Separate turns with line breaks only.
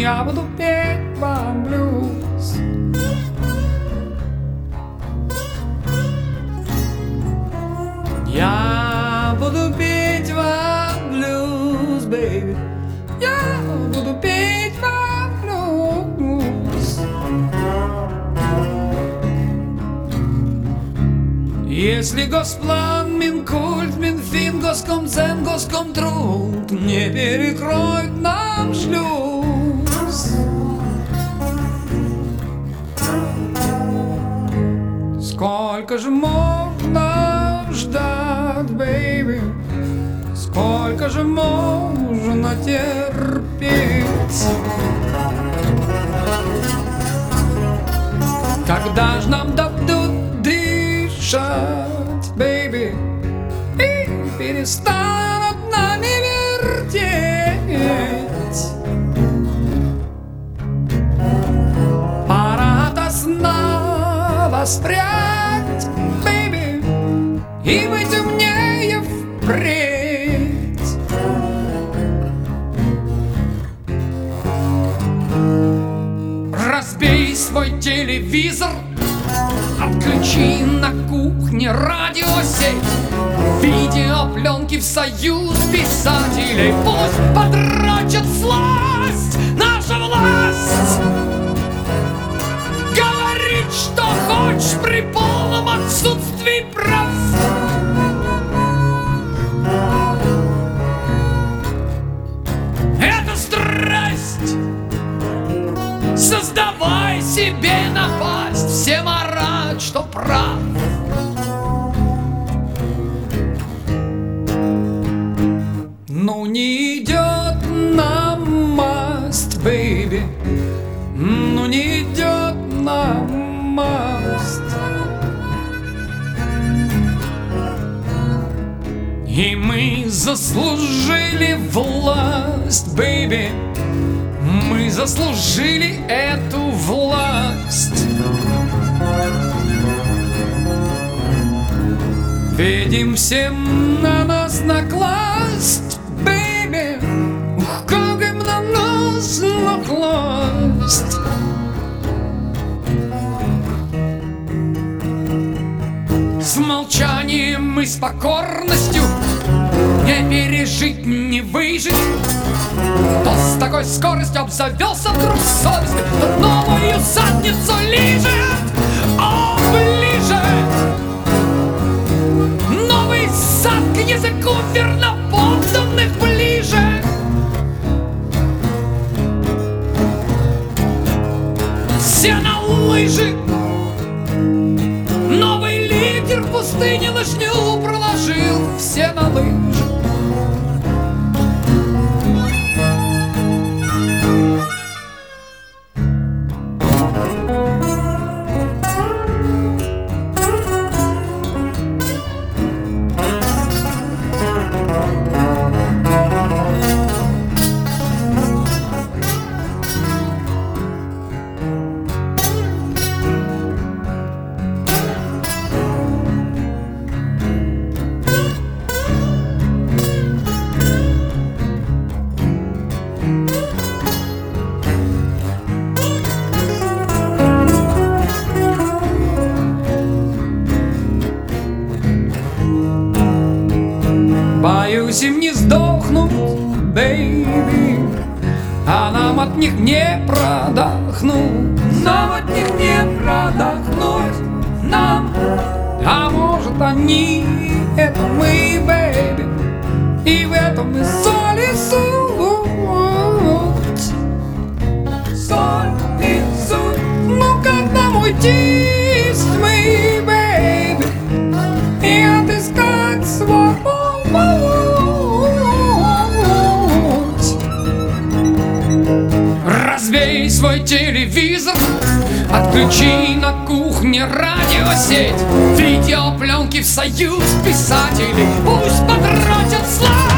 Я буду петь вам блюз. Я буду петь вам блюз, бэйби. Я буду петь вам блюз. Если госплан, Минкульт, Минфин, Госкомцен, Госкомтруд не перекроет нам шлюз, сколько же можно ждать, бэйби? Сколько же можно терпеть? Когда ж нам дадут дышать, бэйби, и перестанут нами вертеть? Пора до сна воспрять, бэйби, и быть умнее впредь. Разбей свой телевизор, отключи на кухне радиосеть, видеопленки в союз писателей. Пусть подрочат всласть наша власть. Говорить, что хочешь при полном отсутствии прав. Это страсть. Создавай себе напасть, всем орать, что прав. Ну не идет нам масть, бэйби, ну не идет нам масть. И мы заслужили власть, бэйби, мы заслужили эту власть. Видим всем на нас накласть, бэйби, ух, как им на нас накласть. С молчанием и с покорностью не пережить, не выжить. Кто с такой скоростью обзавелся вдруг совестью, тот новую задницу лижет. О, ближе! Новый сад к языку верноподданных ближе. Все на лыжи. Новый лидер в пустыне лыжню проложил. Все на лыжи. Боюсь им не сдохнуть, бэйби, а нам от них не продохнуть. Нам от них не продохнуть, нам. А может они, это мы, бэйби, и в этом и соль и суть. Соль и суть. Ну как нам уйти с тьмы, бэйби, и отыскать свой путь? Разбей свой телевизор, отключи на кухне радиосеть, видеопленки в союз писателей. Пусть подрочат слава.